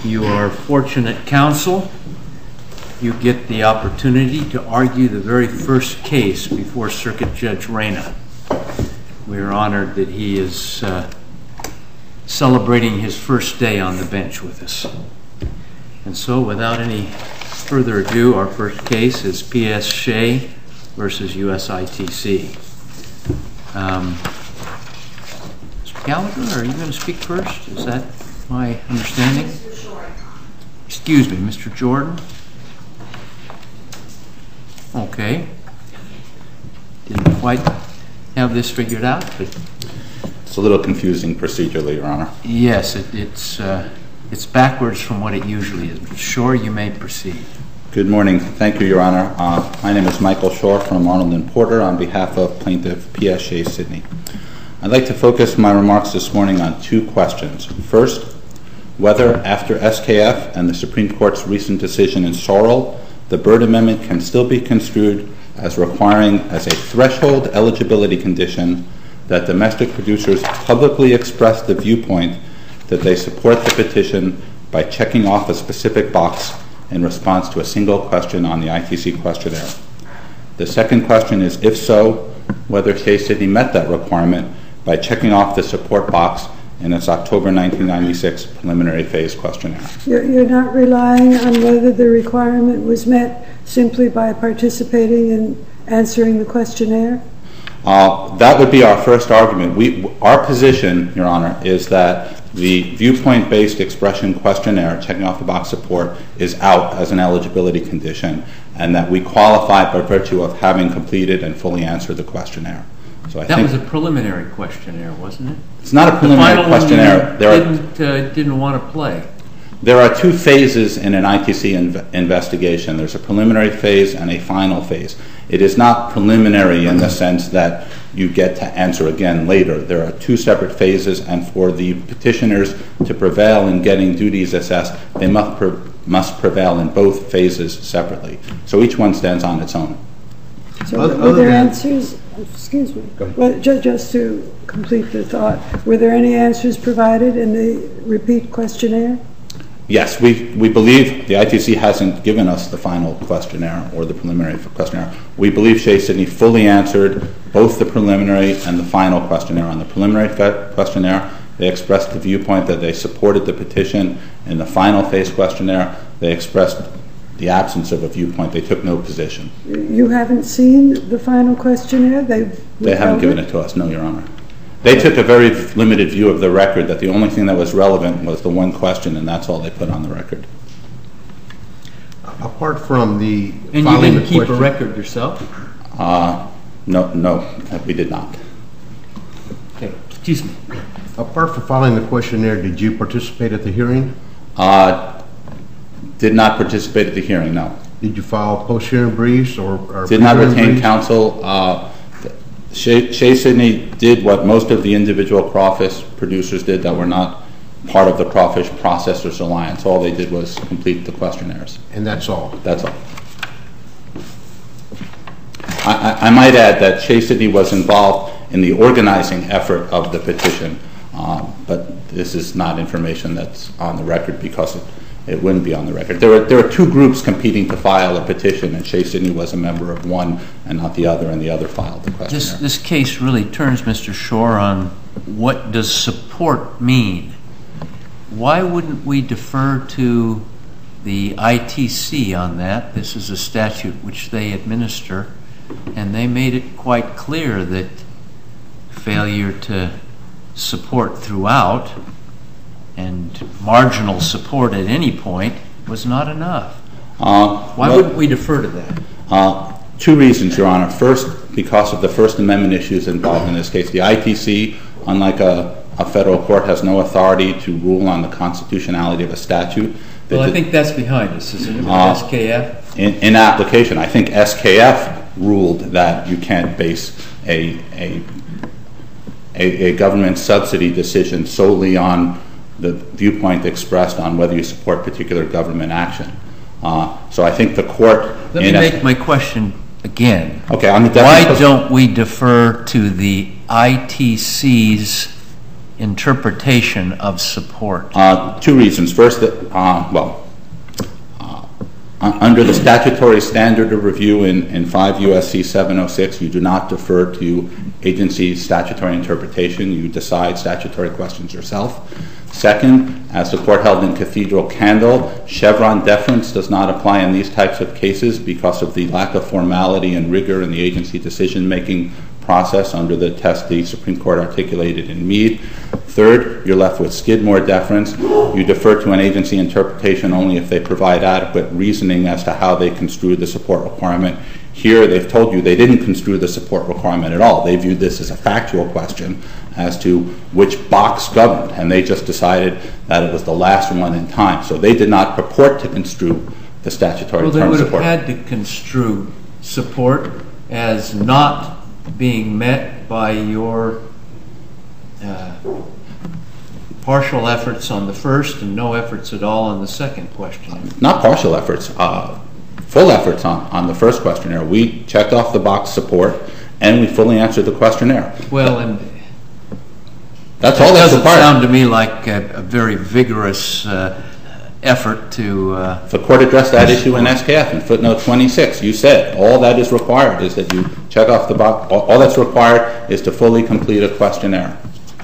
You are fortunate, counsel. You get the opportunity to argue the very first case before Circuit Judge Reyna. We are honored that he is celebrating his first day on the bench with us. And so, without any further ado, our first case is P.S. Shea versus USITC. Mr. Gallagher, are you going to speak first? Is that my understanding? Mr. Jordan. Excuse me, Mr. Jordan? Okay. Didn't quite have this figured out, but it's a little confusing procedurally, Your Honor. Yes, it's backwards from what it usually is. But Shore, you may proceed. Good morning. Thank you, Your Honor. My name is Michael Shore from Arnold & Porter on behalf of Plaintiff P.S. Shea Sidney. I'd like to focus my remarks this morning on two questions. First, whether after SKF and the Supreme Court's recent decision in Sorrell, the Byrd Amendment can still be construed as requiring as a threshold eligibility condition that domestic producers publicly express the viewpoint that they support the petition by checking off a specific box in response to a single question on the ITC questionnaire. The second question is, if so, whether Shea Sidney met that requirement by checking off the support box in its October 1996 preliminary phase questionnaire. You're not relying on whether the requirement was met simply by participating in answering the questionnaire? That would be our first argument. Our position, Your Honor, is that the viewpoint-based expression questionnaire, checking off the box support, is out as an eligibility condition, and that we qualify by virtue of having completed and fully answered the questionnaire. So that was a preliminary questionnaire, wasn't it? It's not a preliminary questionnaire. Didn't want to play. There are two phases in an ITC investigation. There's a preliminary phase and a final phase. It is not preliminary in the sense that you get to answer again later. There are two separate phases, and for the petitioners to prevail in getting duties assessed, they must prevail in both phases separately. So each one stands on its own. So were there answers? Excuse me. Well, just to complete the thought, were there any answers provided in the repeat questionnaire? Yes, we believe the ITC hasn't given us the final questionnaire or the preliminary questionnaire. We believe Shea Sidney fully answered both the preliminary and the final questionnaire. On the preliminary questionnaire, they expressed the viewpoint that they supported the petition. In the final phase questionnaire, they expressed the absence of a viewpoint. They took no position. You haven't seen the final questionnaire? They haven't given it to us, no, Your Honor. They took a very limited view of the record, that the only thing that was relevant was the one question, and that's all they put on the record. Apart from the and you didn't keep a record yourself? No, we did not. Okay, excuse me. Apart from filing the questionnaire, did you participate at the hearing? Did not participate at the hearing, no. Did you file post-hearing briefs or did not retain counsel? Shea Sidney did what most of the individual crawfish producers did that were not part of the Crawfish Processors Alliance. All they did was complete the questionnaires. And that's all? That's all. I might add that Shea Sidney was involved in the organizing effort of the petition, but this is not information that's on the record because it wouldn't be on the record. There were two groups competing to file a petition, and Shea Sidney was a member of one and not the other, and the other filed the questionnaire. This case really turns, Mr. Shore, on what does support mean? Why wouldn't we defer to the ITC on that? This is a statute which they administer, and they made it quite clear that failure to support throughout and marginal support at any point was not enough. Why wouldn't we defer to that? Two reasons, Your Honor. First, because of the First Amendment issues involved in this case. The ITC, unlike a federal court, has no authority to rule on the constitutionality of a statute. Well, I think that's behind us, isn't it, SKF? In application, I think SKF ruled that you can't base a government subsidy decision solely on the viewpoint expressed on whether you support particular government action. So I think the court... Let me make my question again. Okay. Why don't we defer to the ITC's interpretation of support? Two reasons. First, under the statutory standard of review in 5 U.S.C. 706, you do not defer to agency statutory interpretation. You decide statutory questions yourself. Second, as the court held in Cathedral Candle, Chevron deference does not apply in these types of cases because of the lack of formality and rigor in the agency decision-making process under the test the Supreme Court articulated in Meade. Third, you're left with Skidmore deference. You defer to an agency interpretation only if they provide adequate reasoning as to how they construe the support requirement. Here, they've told you they didn't construe the support requirement at all. They viewed this as a factual question as to which box governed, and they just decided that it was the last one in time. So they did not purport to construe the statutory term support. Well, they would have had to construe support as not being met by your partial efforts on the first and no efforts at all on the second question. Not partial efforts, full efforts on the first questionnaire. We checked off the box support, and we fully answered the questionnaire. Well, and that's all that's required. It doesn't sound to me like a very vigorous effort to... The court addressed that issue in SKF in footnote 26. You said all that is required is that you check off the box. All that's required is to fully complete a questionnaire.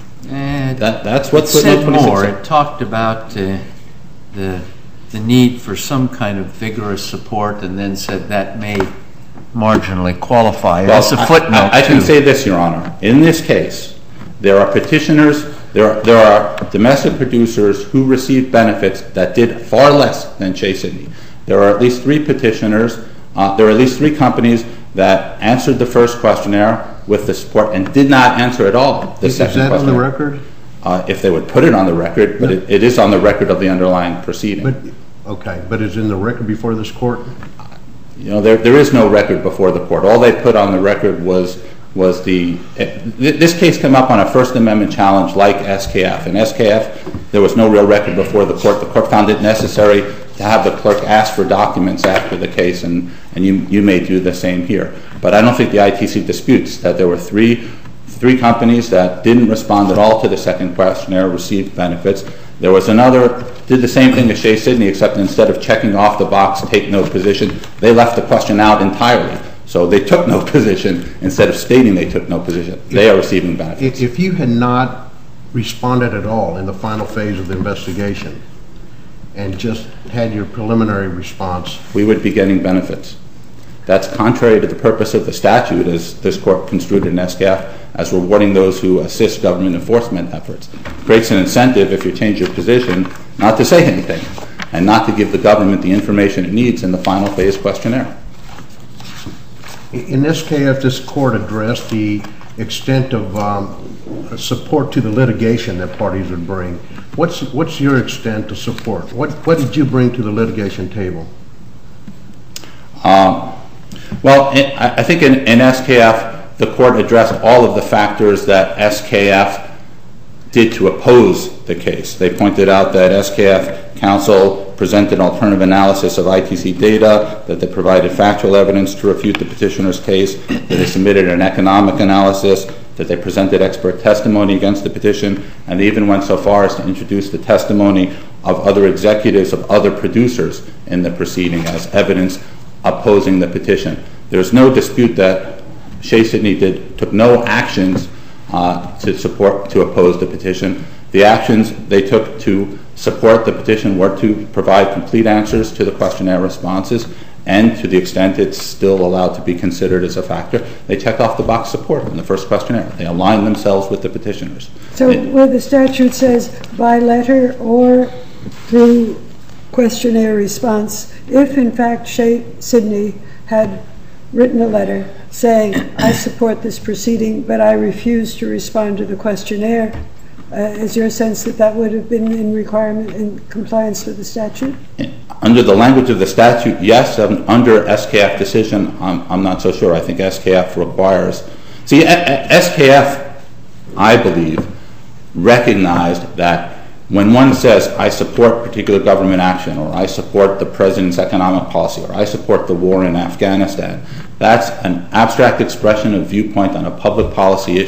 That's what footnote 26 said. More. It talked about the need for some kind of vigorous support, and then said that may marginally qualify as a footnote. I can say this, Your Honor. In this case, there are petitioners, there are domestic producers who received benefits that did far less than Shea Sidney. There are at least 3 petitioners, there are at least 3 companies that answered the first questionnaire with the support and did not answer at all the second questionnaire. Is that on the record? If they would put it on the record, but it is on the record of the underlying proceeding. But is it in the record before this court? You know, there is no record before the court. All they put on the record was this case came up on a First Amendment challenge like SKF. In SKF, there was no real record before the court. The court found it necessary to have the clerk ask for documents after the case, and you may do the same here. But I don't think the ITC disputes that there were three companies that didn't respond at all to the second questionnaire, received benefits. There was another, did the same thing as Shea Sidney, except instead of checking off the box, take no position, they left the question out entirely. So they took no position instead of stating they took no position. They are receiving benefits. If you had not responded at all in the final phase of the investigation and just had your preliminary response, we would be getting benefits. That's contrary to the purpose of the statute, as this court construed in SKF, as rewarding those who assist government enforcement efforts. It creates an incentive, if you change your position, not to say anything and not to give the government the information it needs in the final phase questionnaire. In SKF, this court addressed the extent of support to the litigation that parties would bring. What's your extent of support? What did you bring to the litigation table? Well, I think in SKF, the court addressed all of the factors that SKF did to oppose the case. They pointed out that SKF counsel presented alternative analysis of ITC data, that they provided factual evidence to refute the petitioner's case, that they submitted an economic analysis, that they presented expert testimony against the petition, and they even went so far as to introduce the testimony of other executives of other producers in the proceeding as evidence opposing the petition. There's no dispute that Shea Sidney took no actions to oppose the petition. The actions they took to support the petition were to provide complete answers to the questionnaire responses, and to the extent it's still allowed to be considered as a factor, they checked off the box support in the first questionnaire. They aligned themselves with the petitioners. So where the statute says by letter or through questionnaire response, if in fact Shea Sidney had written a letter saying, I support this proceeding, but I refuse to respond to the questionnaire, is your sense that that would have been in compliance with the statute? Under the language of the statute, yes. Under SKF decision, I'm not so sure. I think SKF requires... See, SKF, I believe, recognized that when one says, I support particular government action, or I support the president's economic policy, or I support the war in Afghanistan, that's an abstract expression of viewpoint on a public policy issue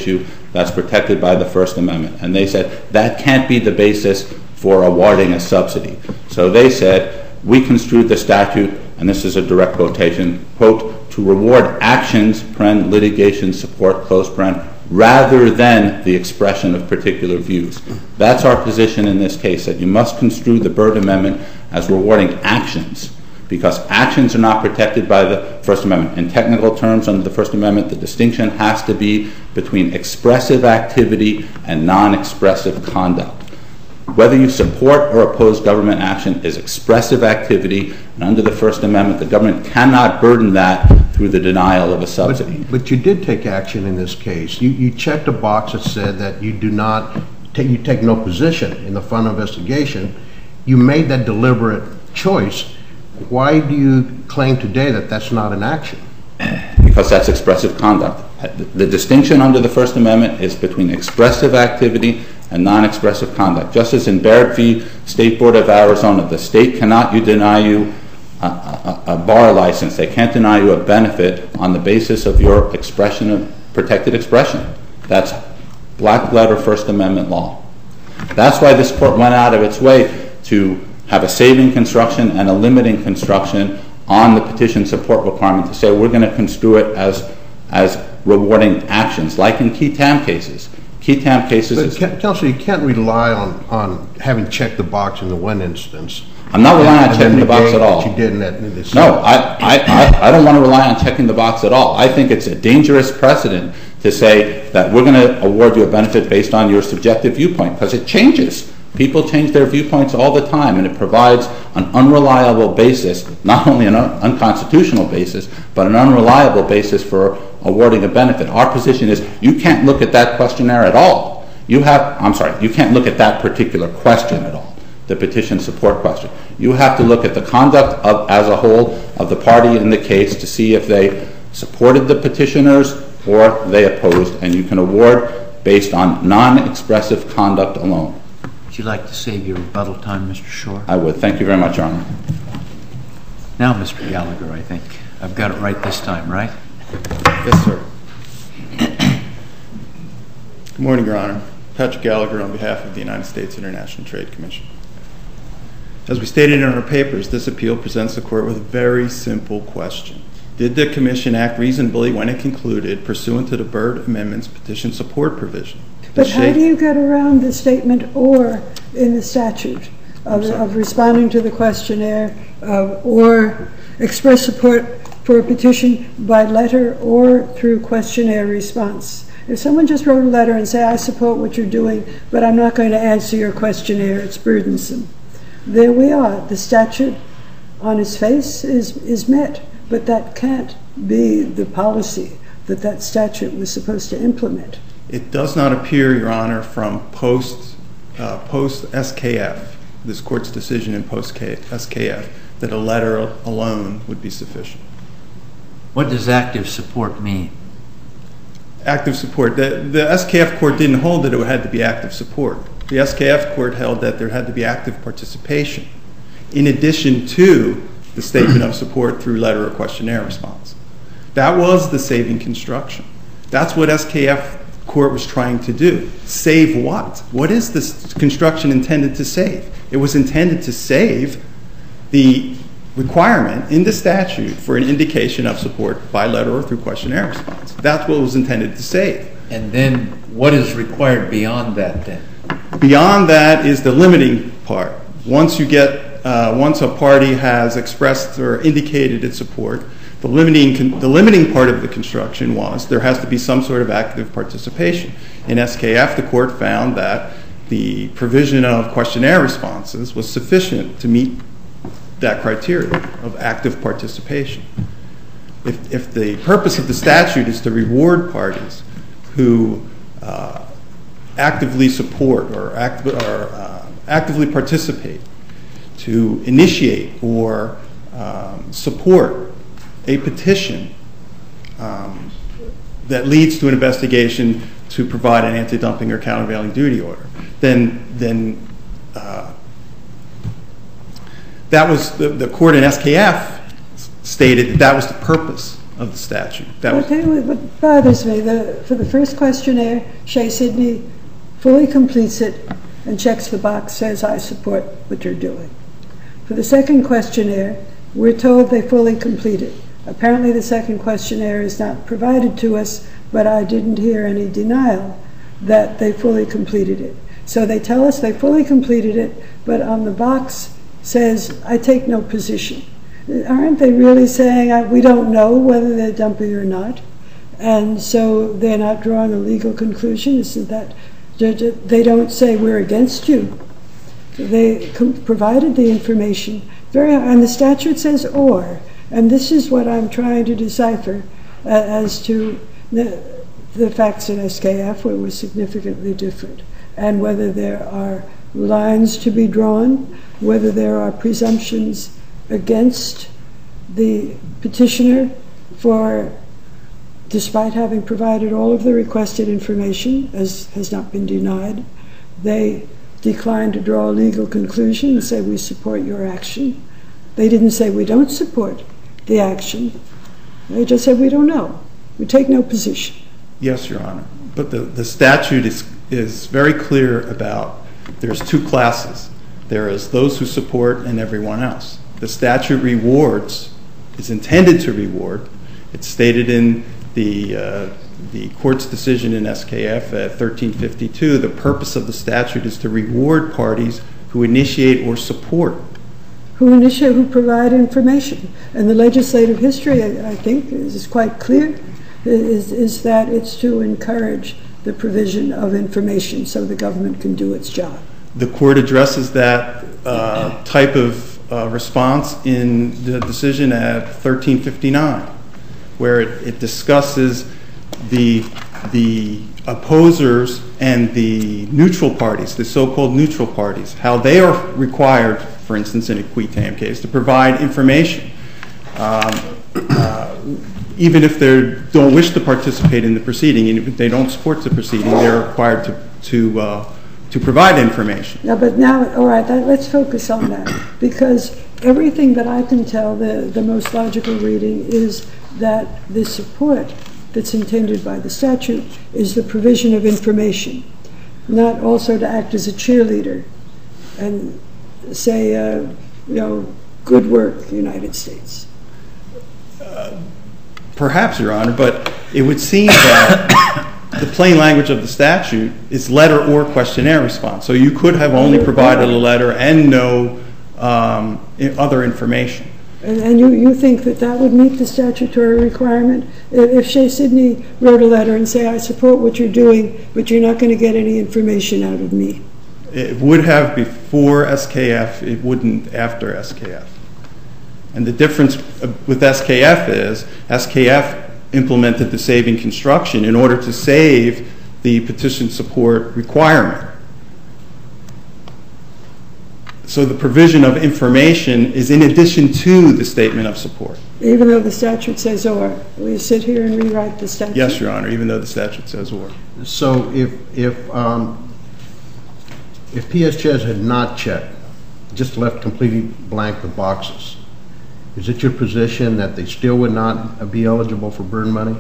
that's protected by the First Amendment. And they said that can't be the basis for awarding a subsidy. So they said, we construed the statute, and this is a direct quotation, quote, to reward actions, litigation support, close paren, rather than the expression of particular views. That's our position in this case, that you must construe the Byrd Amendment as rewarding actions, because actions are not protected by the First Amendment. In technical terms, under the First Amendment, the distinction has to be between expressive activity and non-expressive conduct. Whether you support or oppose government action is expressive activity, and under the First Amendment, the government cannot burden that through the denial of a subsidy. But you did take action in this case. You checked a box that said that you take no position in the fund investigation. You made that deliberate choice. Why do you claim today that that's not an action? Because that's expressive conduct. The distinction under the First Amendment is between expressive activity and non-expressive conduct. Just as in Barrett v. State Board of Arizona, the state cannot deny you a bar license. They can't deny you a benefit on the basis of your expression of protected expression. That's black letter First Amendment law. That's why this court went out of its way to have a saving construction and a limiting construction on the petition support requirement to say we're going to construe it as rewarding actions, like in key TAM cases. Key TAM cases. But Counselor, you can't rely on having checked the box in the one instance. I'm not relying on checking the box at all. You did in this. No, I don't want to rely on checking the box at all. I think it's a dangerous precedent to say that we're going to award you a benefit based on your subjective viewpoint, because it changes. People change their viewpoints all the time, and it provides an unreliable basis, not only an unconstitutional basis, but an unreliable basis for awarding a benefit. Our position is you can't look at that questionnaire at all. You can't look at that particular question at all, the petition support question. You have to look at the conduct as a whole of the party in the case to see if they supported the petitioners or they opposed, and you can award based on non-expressive conduct alone. Would you like to save your rebuttal time, Mr. Shore? I would. Thank you very much, Your Honor. Now, Mr. Gallagher, I think. I've got it right this time, right? Yes, sir. Good morning, Your Honor. Patrick Gallagher on behalf of the United States International Trade Commission. As we stated in our papers, this appeal presents the court with a very simple question. Did the commission act reasonably when it concluded, pursuant to the Byrd Amendment's petition support provision? But how do you get around the statement "or" in the statute of responding to the questionnaire or express support for a petition by letter or through questionnaire response? If someone just wrote a letter and said, I support what you're doing, but I'm not going to answer your questionnaire, it's burdensome. There we are. The statute on its face is met, but that can't be the policy that statute was supposed to implement. It does not appear, Your Honor, from post-SKF, this court's decision in post-SKF, that a letter alone would be sufficient. What does active support mean? Active support. The SKF court didn't hold that it had to be active support. The SKF court held that there had to be active participation, in addition to the statement of support through letter or questionnaire response. That was the saving construction. That's what SKF court was trying to do. Save what? What is this construction intended to save? It was intended to save the requirement in the statute for an indication of support by letter or through questionnaire response. That's what it was intended to save. And then what is required beyond that then? Beyond that is the limiting part. Once a party has expressed or indicated its support, the limiting part of the construction was there has to be some sort of active participation. In SKF, the court found that the provision of questionnaire responses was sufficient to meet that criteria of active participation. If the purpose of the statute is to reward parties who actively support or actively participate, to initiate or support a petition that leads to an investigation to provide an anti-dumping or countervailing duty order, then that was the court in SKF stated that was the purpose of the statute. I'll tell you what bothers me. For the first questionnaire, Shea Sidney fully completes it and checks the box, says, I support what you're doing. For the second questionnaire, we're told they fully complete it. Apparently the second questionnaire is not provided to us, but I didn't hear any denial that they fully completed it. So they tell us they fully completed it, but on the box says, I take no position. Aren't they really saying, we don't know whether they're dumping or not? And so they're not drawing a legal conclusion? Isn't that, they don't say we're against you. They provided the information, and the statute says or, and this is what I'm trying to decipher as to the facts in SKF, where it was significantly different, and whether there are lines to be drawn, whether there are presumptions against the petitioner for, despite having provided all of the requested information, as has not been denied, they declined to draw a legal conclusion and say we support your action. They didn't say we don't support the action. They just said we don't know. We take no position. Yes, Your Honor. But the statute is very clear about there's two classes. There is those who support and everyone else. The statute is intended to reward. It's stated in the court's decision in SKF at 1352. The purpose of the statute is to reward parties who initiate or support. Who provide information. And the legislative history, I think, is quite clear, is that it's to encourage the provision of information so the government can do its job. The court addresses that type of response in the decision at 1359, where it discusses the opposers and the neutral parties, the so-called neutral parties, how they are required, for instance, in a qui tam case, to provide information. Even if they don't wish to participate in the proceeding, and if they don't support the proceeding, they're required to provide information. Yeah, but now, all right, let's focus on that, because everything that I can tell, the most logical reading is that the support that's intended by the statute is the provision of information, not also to act as a cheerleader and say, good work, United States. Perhaps, Your Honor, but it would seem that the plain language of the statute is letter or questionnaire response. So you could have only provided a letter and no other information. And you think that would meet the statutory requirement? If Shea Sidney wrote a letter and say, I support what you're doing, but you're not going to get any information out of me. It would have before SKF, it wouldn't after SKF. And the difference with SKF is SKF implemented the saving construction in order to save the petition support requirement. So the provision of information is in addition to the statement of support. Even though the statute says or. Will you sit here and rewrite the statute? Yes, Your Honor, even though the statute says or. So if PSCHES had not checked, just left completely blank the boxes, is it your position that they still would not be eligible for burn money?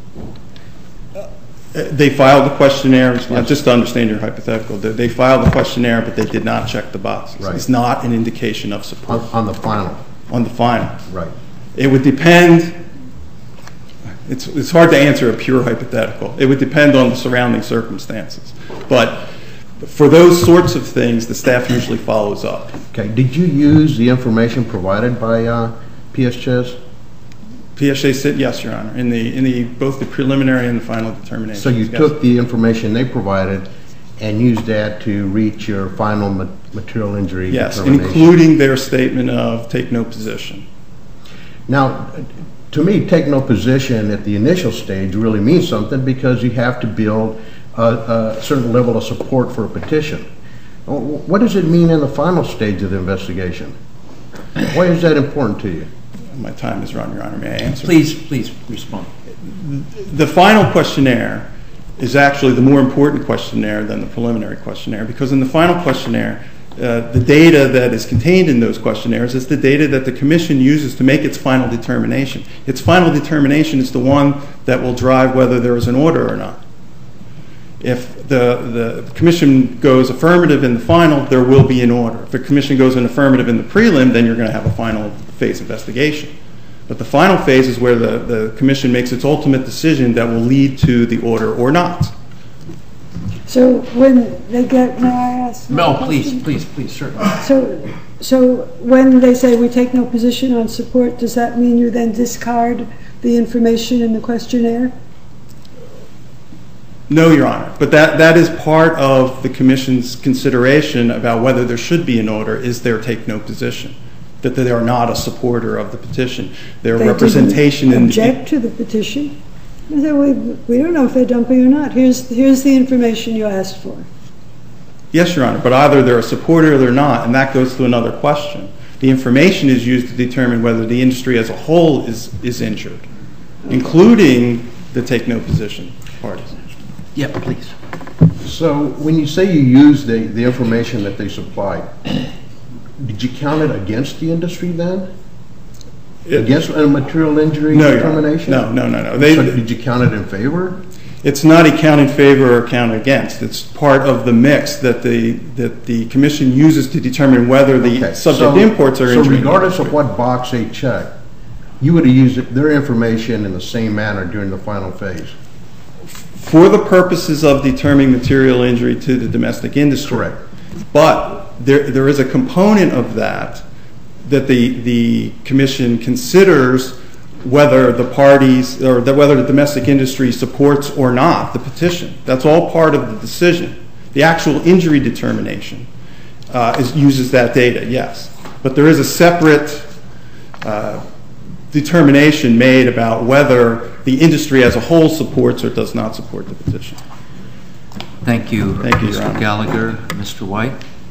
They filed the questionnaire, just to understand your hypothetical, they filed the questionnaire, but they did not check the boxes. Right. It's not an indication of support. On the final? On the final. Right. It would depend, it's hard to answer a pure hypothetical. It would depend on the surrounding circumstances. But for those sorts of things, the staff usually follows up. Okay. Did you use the information provided by PSCHES? PSA said yes, Your Honor, in both the preliminary and the final determination. So you took the information they provided and used that to reach your final material injury determination? Yes, including their statement of take no position. Now, to me, take no position at the initial stage really means something because you have to build a certain level of support for a petition. What does it mean in the final stage of the investigation? Why is that important to you? My time is run, Your Honor. May I answer? Please respond. The final questionnaire is actually the more important questionnaire than the preliminary questionnaire because in the final questionnaire, the data that is contained in those questionnaires is the data that the Commission uses to make its final determination. Its final determination is the one that will drive whether there is an order or not. If the Commission goes affirmative in the final, there will be an order. If the Commission goes in affirmative in the prelim, then you're going to have a final phase investigation. But the final phase is where the Commission makes its ultimate decision that will lead to the order or not. So when they get, may I ask? No, please, certainly. So when they say we take no position on support, does that mean you then discard the information in the questionnaire? No, Your Honor. But that is part of the Commission's consideration about whether there should be an order, is their take no position, that they are not a supporter of the petition. Their representation in the... They object to the petition? We don't know if they're dumping or not. Here's the information you asked for. Yes, Your Honor, but either they're a supporter or they're not, and that goes to another question. The information is used to determine whether the industry as a whole is injured, including the take no position parties. Yeah, please. So when you say you use the information that they supplied, did you count it against the industry then? Against a material injury determination? No. So did you count it in favor? It's not a count in favor or count against. It's part of the mix that the Commission uses to determine whether the subject imports are injured. So regardless of what box they check, you would have used their information in the same manner during the final phase? For the purposes of determining material injury to the domestic industry. Correct. But there is a component of that the Commission considers whether the parties or whether the domestic industry supports or not the petition. That's all part of the decision. The actual injury determination uses that data, yes. But there is a separate determination made about whether the industry as a whole supports or does not support the petition. Thank you, Your Mr. Honor. Gallagher. Mr. White?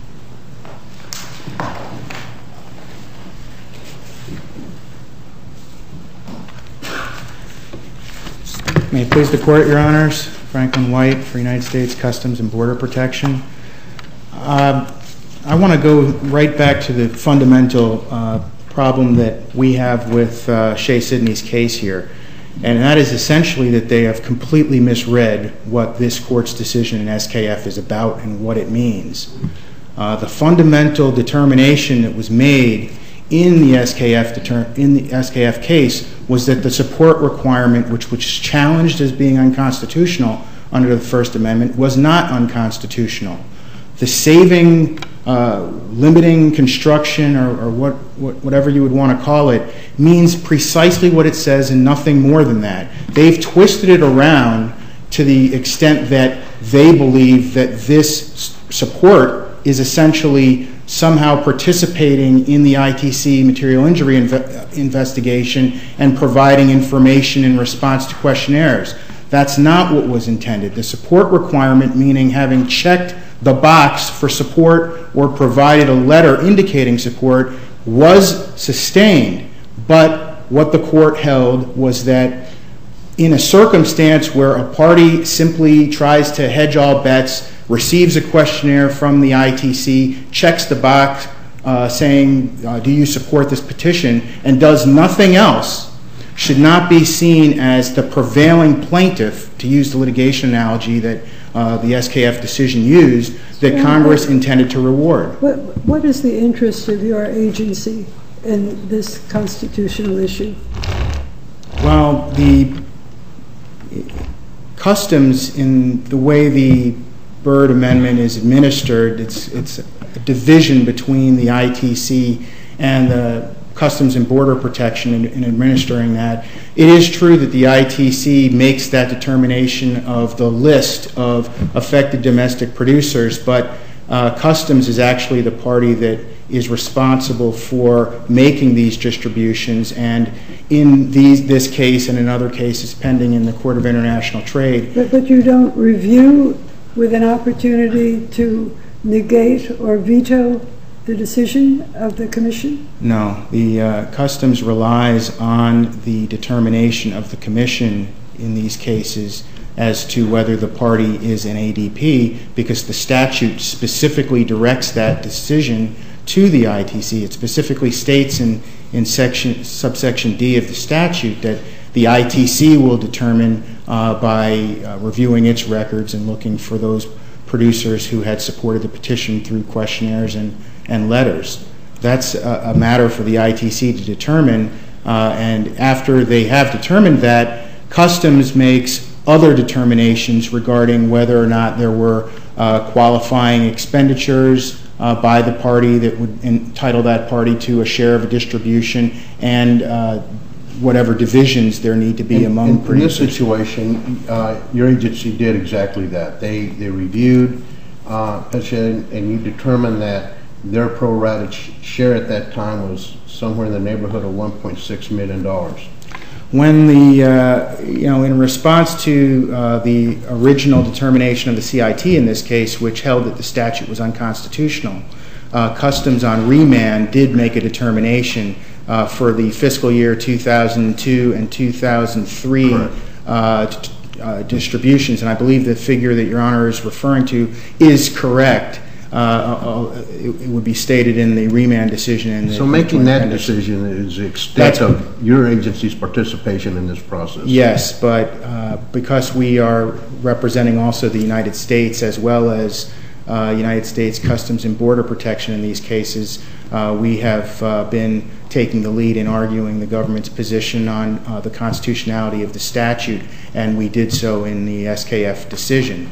May it please the Court, Your Honors. Franklin White for United States Customs and Border Protection. I want to go right back to the fundamental problem that we have with Shea Sidney's case here, and that is essentially that they have completely misread what this Court's decision in SKF is about and what it means. The fundamental determination that was made in the SKF case was that the support requirement, which was challenged as being unconstitutional under the First Amendment, was not unconstitutional. The saving, limiting construction, or whatever you would want to call it, means precisely what it says and nothing more than that. They've twisted it around to the extent that they believe that this support is essentially somehow participating in the ITC material injury investigation and providing information in response to questionnaires. That's not what was intended. The support requirement, meaning having checked the box for support or provided a letter indicating support, was sustained. But what the Court held was that in a circumstance where a party simply tries to hedge all bets, receives a questionnaire from the ITC, checks the box saying, do you support this petition, and does nothing else, should not be seen as the prevailing plaintiff, to use the litigation analogy that the SKF decision used, that Congress intended to reward. What is the interest of your agency in this constitutional issue? Well, the customs, in the way the Byrd Amendment is administered, it's a division between the ITC and the Customs and Border Protection in administering that. It is true that the ITC makes that determination of the list of affected domestic producers, but Customs is actually the party that is responsible for making these distributions, and in this case and in other cases pending in the Court of International Trade. But you don't review with an opportunity to negate or veto the decision of the Commission? No. The Customs relies on the determination of the Commission in these cases as to whether the party is an ADP, because the statute specifically directs that decision to the ITC. It specifically states in subsection D of the statute that the ITC will determine by reviewing its records and looking for those producers who had supported the petition through questionnaires and letters. That's a matter for the ITC to determine, and after they have determined that, Customs makes other determinations regarding whether or not there were qualifying expenditures by the party that would entitle that party to a share of a distribution, and whatever divisions there need to be among producers. In this situation, your agency did exactly that. They reviewed and you determined that their pro-rata share at that time was somewhere in the neighborhood of $1.6 million. When in response to the original determination of the CIT in this case, which held that the statute was unconstitutional, Customs on remand did make a determination for the fiscal year 2002 and 2003 distributions, and I believe the figure that Your Honor is referring to is correct. It would be stated in the remand decision. So making that decision is the extent of your agency's participation in this process? Yes, but because we are representing also the United States as well as United States Customs and Border Protection in these cases, we have been taking the lead in arguing the government's position on the constitutionality of the statute, and we did so in the SKF decision.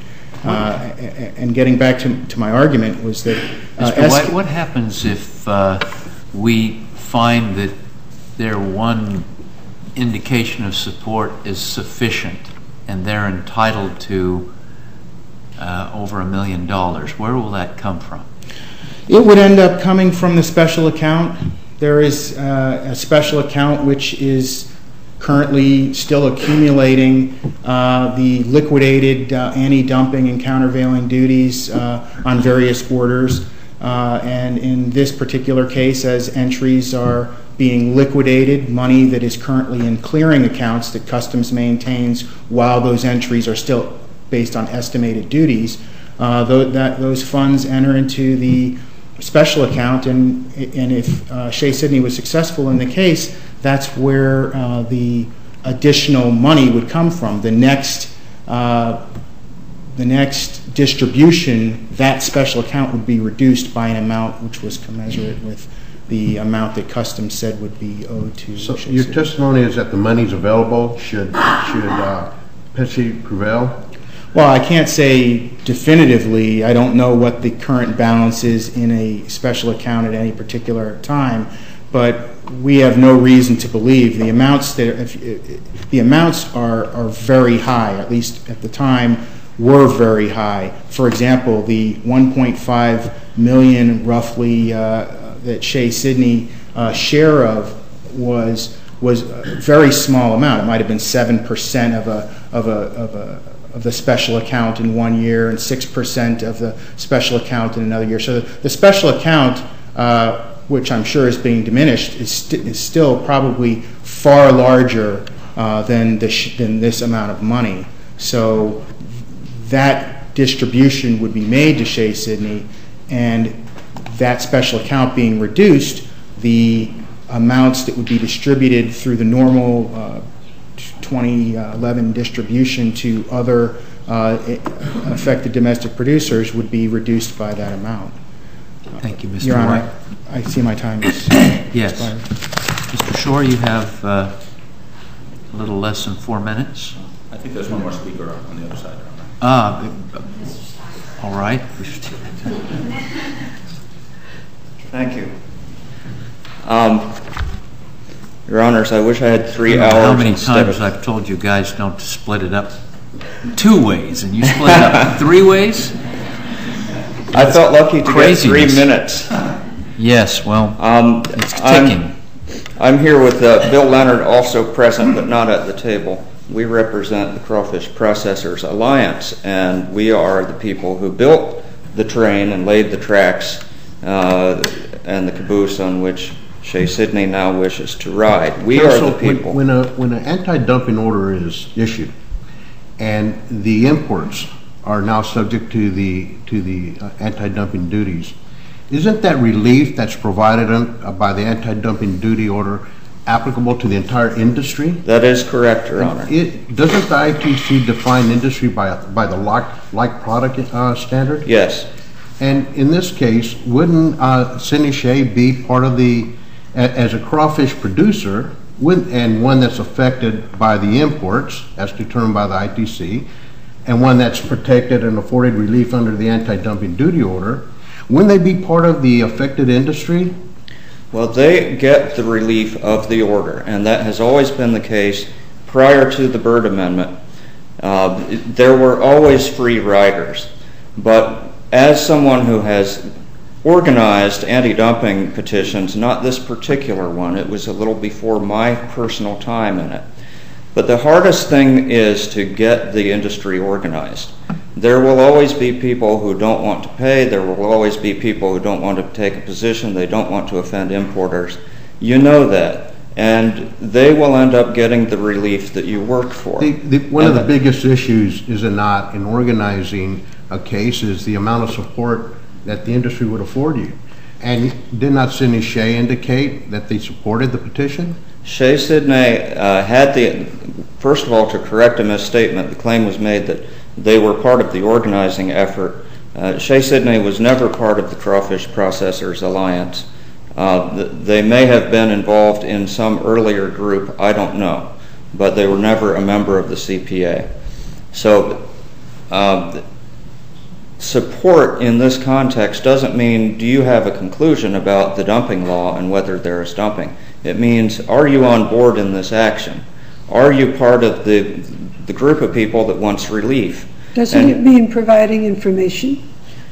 And getting back to my argument was that Mr. White, what happens if we find that their one indication of support is sufficient and they're entitled to over $1 million? Where will that come from? It would end up coming from the special account. There is a special account which is currently still accumulating the liquidated anti-dumping and countervailing duties on various orders. And in this particular case, as entries are being liquidated, money that is currently in clearing accounts that Customs maintains while those entries are still based on estimated duties, those funds enter into the special account, and if Shea Sidney was successful in the case, that's where the additional money would come from. The next distribution, that special account would be reduced by an amount which was commensurate with the amount that Customs said would be owed to Shea Sidney. Your testimony is that the money's available should Pesci prevail? Well, I can't say definitively. I don't know what the current balance is in a special account at any particular time, but we have no reason to believe the amounts are very high, at least at the time were very high. For example, the $1.5 million roughly that Shea Sidney share of was a very small amount. It might have been 7% of the special account in one year and 6% of the special account in another year. So the special account, which I'm sure is being diminished, is still probably far larger than this amount of money. So that distribution would be made to Shea Sidney, and that special account being reduced, the amounts that would be distributed through the normal 2011 distribution to other affected domestic producers would be reduced by that amount. Thank you, Mr. Your Honor, White. I see my time is Yes. expired. Mr. Shore, you have a little less than 4 minutes. I think there's one more speaker on the other side. All right. Thank you. Your Honors, I wish I had 3 hours. How many times I've told you guys don't split it up 2 ways, and you split it up 3 ways? I felt lucky to get 3 minutes. Yes, well, it's ticking. I'm here with Bill Leonard, also present but not at the table. We represent the Crawfish Processors Alliance, and we are the people who built the train and laid the tracks and the caboose on which Shea Sidney now wishes to ride. We are the people. When an anti-dumping order is issued, and the imports are now subject to the anti-dumping duties. Isn't that relief that's provided by the anti-dumping duty order applicable to the entire industry? That is correct, Your Honor. Doesn't the ITC define industry by the like product standard? Yes. And in this case, wouldn't Sidney Shea be part of as a crawfish producer, and one that's affected by the imports, as determined by the ITC, and one that's protected and afforded relief under the anti-dumping duty order, wouldn't they be part of the affected industry? Well, they get the relief of the order, and that has always been the case prior to the Byrd Amendment. There were always free riders, but as someone who has organized anti-dumping petitions, not this particular one, it was a little before my personal time in it, but the hardest thing is to get the industry organized. There will always be people who don't want to pay. There will always be people who don't want to take a position. They don't want to offend importers. You know that. And they will end up getting the relief that you worked for. One of the biggest issues, is it not, in organizing a case is the amount of support that the industry would afford you. And did not Sidney Shea indicate that they supported the petition? Shea Sidney had first of all, to correct a misstatement, the claim was made that they were part of the organizing effort. Shea Sidney was never part of the Crawfish Processors Alliance. They may have been involved in some earlier group, I don't know, but they were never a member of the CPA. So support in this context doesn't mean, do you have a conclusion about the dumping law and whether there is dumping? It means, are you on board in this action? Are you part of the group of people that wants relief? Doesn't it mean providing information?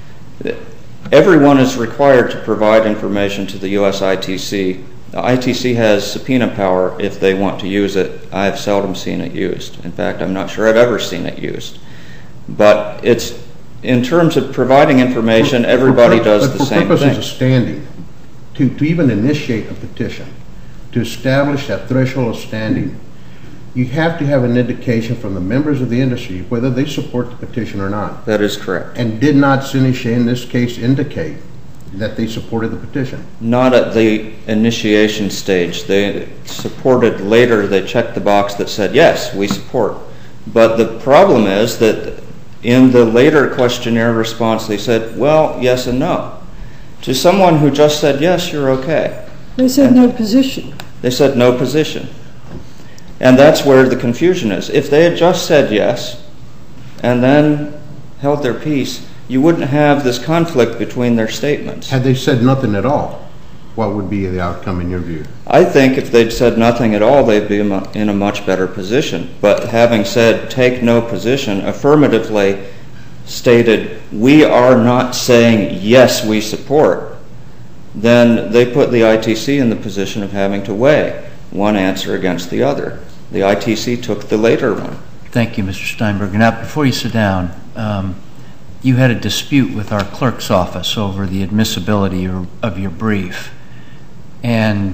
Everyone is required to provide information to the U.S. ITC. The ITC has subpoena power if they want to use it. I have seldom seen it used. In fact, I'm not sure I've ever seen it used. But it's, in terms of providing information, everybody does the same thing. But for purposes of standing, to even initiate a petition, to establish that threshold of standing, you have to have an indication from the members of the industry whether they support the petition or not. That is correct. And did not Sidney Shea in this case indicate that they supported the petition? Not at the initiation stage. They supported later. They checked the box that said, yes, we support. But the problem is that in the later questionnaire response, they said, well, yes and no. To someone who just said, yes, you're okay. They said no position. They said no position. And that's where the confusion is. If they had just said yes and then held their peace, you wouldn't have this conflict between their statements. Had they said nothing at all, what would be the outcome in your view? I think if they'd said nothing at all, they'd be in a much better position. But having said take no position, affirmatively stated we are not saying yes, we support, then they put the ITC in the position of having to weigh one answer against the other. The ITC took the later one. Thank you, Mr. Steinberg. Now, before you sit down, you had a dispute with our clerk's office over the admissibility of your brief. And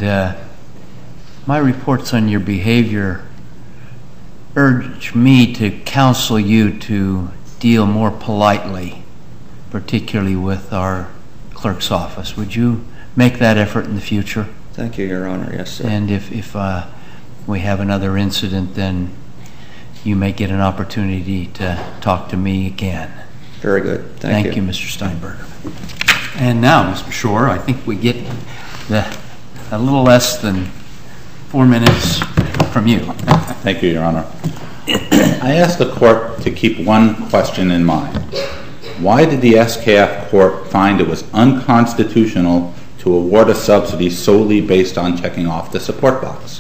my reports on your behavior urge me to counsel you to deal more politely, particularly with our clerk's office. Would you make that effort in the future? Thank you, Your Honor. Yes, sir. And if we have another incident, then you may get an opportunity to talk to me again. Very good. Thank you. Thank you, Mr. Steinberg. And now, Mr. Shore, I think we get a little less than 4 minutes from you. Thank you, Your Honor. I asked the court to keep one question in mind. Why did the SKF court find it was unconstitutional to award a subsidy solely based on checking off the support box?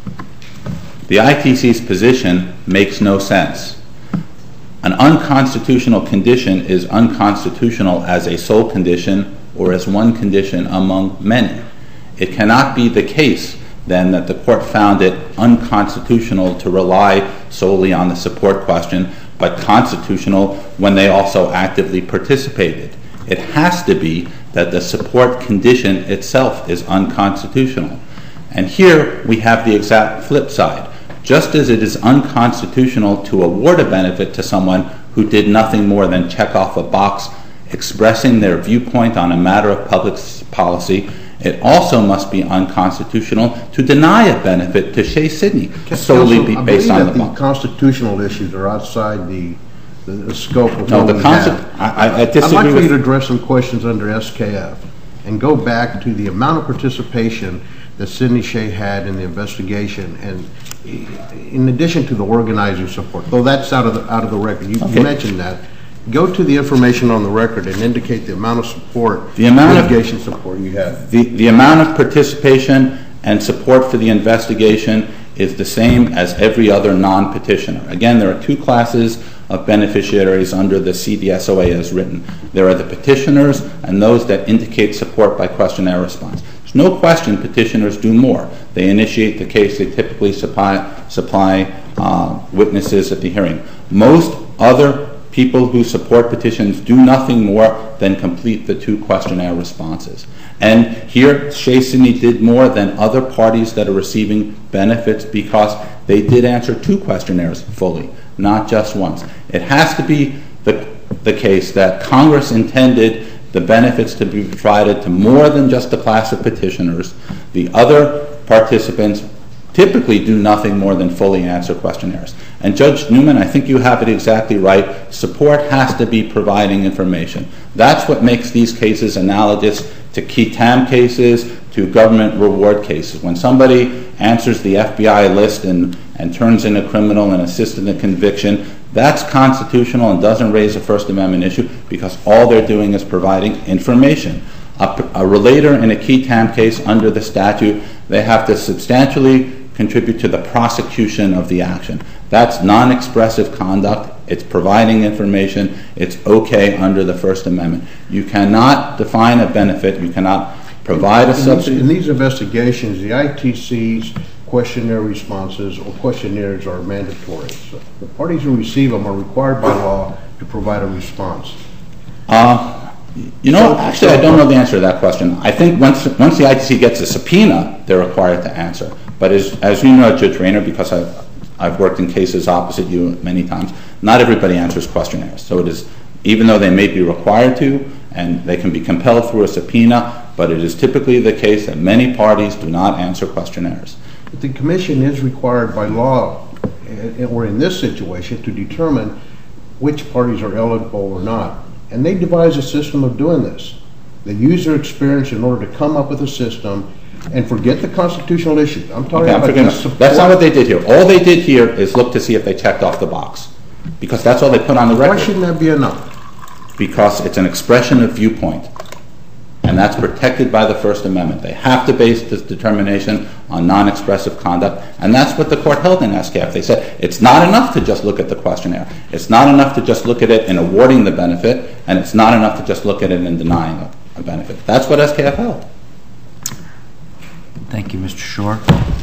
The ITC's position makes no sense. An unconstitutional condition is unconstitutional as a sole condition or as one condition among many. It cannot be the case, then, that the court found it unconstitutional to rely solely on the support question, but constitutional when they also actively participated. It has to be that the support condition itself is unconstitutional. And here we have the exact flip side. just as it is unconstitutional to award a benefit to someone who did nothing more than check off a box expressing their viewpoint on a matter of public policy, it also must be unconstitutional to deny a benefit to Shea Sidney solely based on the box. The constitutional issues are outside the scope of what we have. I disagree. I'd like for you to address some questions under SKF and go back to the amount of participation that Sidney Shea had in the investigation, and in addition to the organizing support, though that's out of the record. You mentioned that. Go to the information on the record and indicate the amount of support, litigation support you had. The amount of participation and support for the investigation is the same as every other non-petitioner. Again, there are two classes of beneficiaries under the CDSOA as written. There are the petitioners and those that indicate support by questionnaire response. There's no question petitioners do more. They initiate the case. They typically supply witnesses at the hearing. Most other people who support petitions do nothing more than complete the two questionnaire responses. And here, Shea Sidney did more than other parties that are receiving benefits because they did answer two questionnaires fully, not just once. It has to be the case that Congress intended the benefits to be provided to more than just the class of petitioners. The other participants typically do nothing more than fully answer questionnaires. And Judge Newman, I think you have it exactly right. Support has to be providing information. That's what makes these cases analogous to key TAM cases, to government reward cases. When somebody answers the FBI list and turns in a criminal and assists in a conviction, that's constitutional and doesn't raise a First Amendment issue because all they're doing is providing information. A relator in a key TAM case under the statute, they have to substantially contribute to the prosecution of the action. That's non-expressive conduct. It's providing information. It's okay under the First Amendment. You cannot define a benefit. You cannot provide a subsidy. In these investigations, the ITC's questionnaire responses or questionnaires are mandatory. So the parties who receive them are required by law to provide a response. Actually, I don't know the answer to that question. I think once the ITC gets a subpoena, they're required to answer. But as you know, Judge Rayner, because I've worked in cases opposite you many times, not everybody answers questionnaires. So it is, even though they may be required to, and they can be compelled through a subpoena, but it is typically the case that many parties do not answer questionnaires. But the Commission is required by law, or in this situation, to determine which parties are eligible or not. And they devise a system of doing this. They use their experience in order to come up with a system and forget the constitutional issues. I'm talking about just support. That's not what they did here. All they did here is look to see if they checked off the box, because that's all they put on the record. Why shouldn't that be enough? Because it's an expression of viewpoint, and that's protected by the First Amendment. They have to base this determination on non-expressive conduct, and that's what the court held in SKF. They said it's not enough to just look at the questionnaire. It's not enough to just look at it in awarding the benefit, and it's not enough to just look at it in denying a benefit. That's what SKF held. Thank you, Mr. Shore.